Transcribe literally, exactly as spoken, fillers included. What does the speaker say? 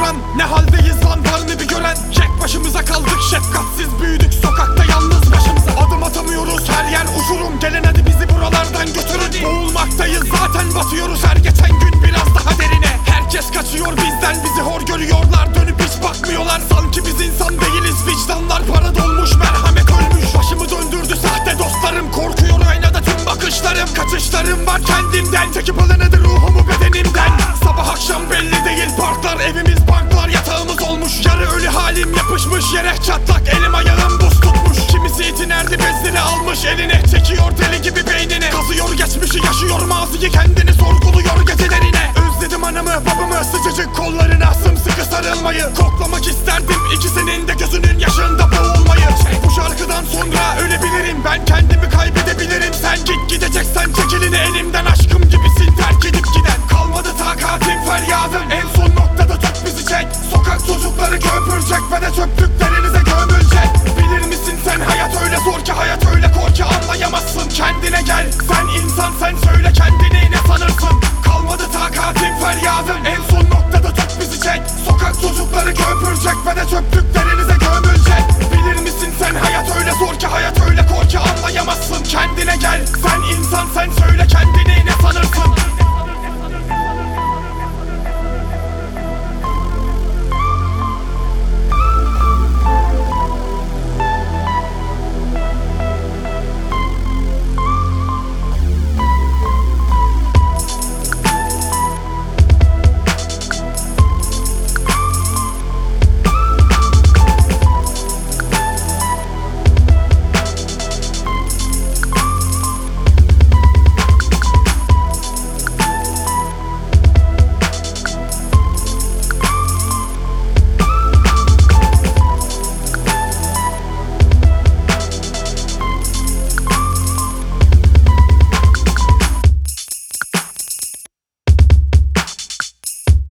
duran. Ne haldeyiz lan, var mı bir gören? Tek başımıza kaldık, şefkatsiz büyüdük sokakta yalnız başımıza. Adım atamıyoruz, her yer uçurum. Gelin hadi bizi buralardan götürün. Boğulmaktayız zaten, batıyoruz her geçen gün biraz daha derine. Herkes kaçıyor bizden, bizi hor görüyorlar, dönüp hiç bakmıyorlar. Sanki biz insan değiliz, vicdanlar para dolmuş, merhamet ölmüş. Başımı döndürdü sahte dostlarım, korkuyor aynada tüm bakışlarım. Kaçışlarım var kendimden, çekip alanadı ruhumu bedenimden. Sabah akşam belli değil, parklar evimiz, banklar yatağımız olmuş. Yarı ölü halim yapışmış yere, çatlak elim ayağım buz tutmuş. Kimisi itin erdi bezini almış eline, çekiyor deli gibi beynini. Kazıyor geçmişi, yaşıyor maziyi, kendini sorguluyor gecelerine. Özledim anamı babamı, sıcacık kollarına sımsıkı sarılmayı. Koklamak isterdim ikisinin de gözünün yaşında boğulmayı. Bu şarkıdan sonra ölebilirim, ben kendimi kaybedebilirim. Sen git, gideceksen çekilini elimden, aşkım